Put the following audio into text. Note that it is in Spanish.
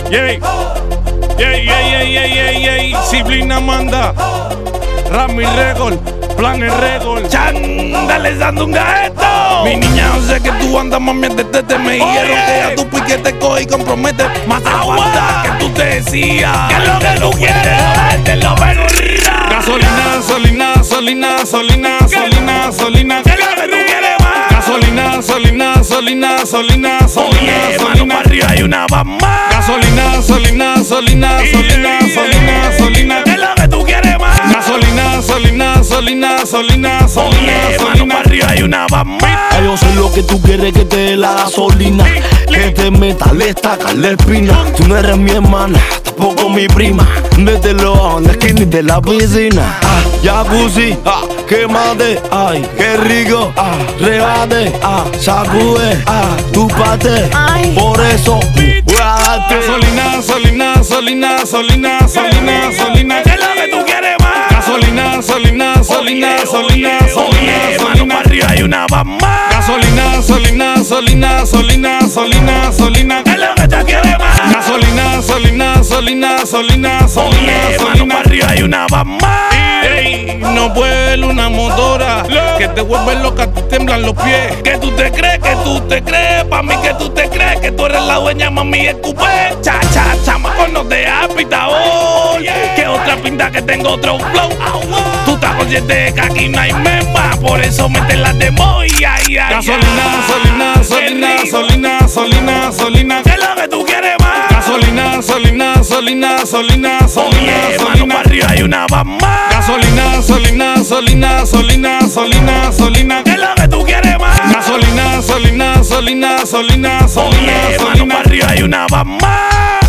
Disciplina manda. Rami Record, Planes Record. Dale sandunga esto. Mi niña, yo sé que tú andas, mami, te me dijeron que a tu pique te coge y compromete. Más aguanta que tú te decías. ¿Qué es lo que tú quieres? Te lo perdida. Gasolina, gasolina, gasolina, gasolina, gasolina, gasolina. ¿Qué es lo que tú quieres más? Gasolina, gasolina, gasolina, gasolina, gasolina, gasolina. Mano arriba hay una más. Gasolina, gasolina, gasolina, gasolina, gasolina, gasolina. ¿Qué es lo que tú quieres más? Gasolina, gasolina, gasolina, gasolina, gasolina, gasolina. Mano arriba hay una más. Yo sé lo que tú quieres, que te dé la gasolina, que te meta, le estaca, la espina. Tú no eres mi hermana, tampoco mi prima. Mételo en la esquina de la piscina. Jacuzzi, quémate, ay, qué rico. Rebate, sacude, tu pate. Por eso, gasolina, gasolina, gasolina, gasolina, gasolina, gasolina. ¿Qué es lo que tú quieres más? Gasolina, gasolina, gasolina, gasolina, gasolina, gasolina. Arriba hay una más. Gasolina, gasolina, gasolina, gasolina, gasolina, gasolina. ¿Qué es lo que tú quieres más? Gasolina, gasolina, gasolina, gasolina, gasolina, gasolina. Arriba hay una más. No vuelo una motora que te vuelve loca, te temblan los pies. Que tú te crees, que tú te crees. Pa' mí que tú te crees que tú eres la dueña, mami, es cupé. Chamaco, no te has pitado hoy. Que otra pinta que tengo otro flow. Tú estás consciente de que aquí no hay mema, por eso metes las de Moy. Gasolina, gasolina, gasolina, gasolina, gasolina, gasolina. ¿Qué es lo que tú quieres más? Gasolina, gasolina, gasolina, gasolina, gasolina, gasolina. Arriba hay una más. Gasolina, gasolina, gasolina, gasolina, gasolina, gasolina. ¿Qué es lo que tú quieres más? Gasolina, gasolina, gasolina, gasolina, gasolina, gasolina. Arriba hay una más.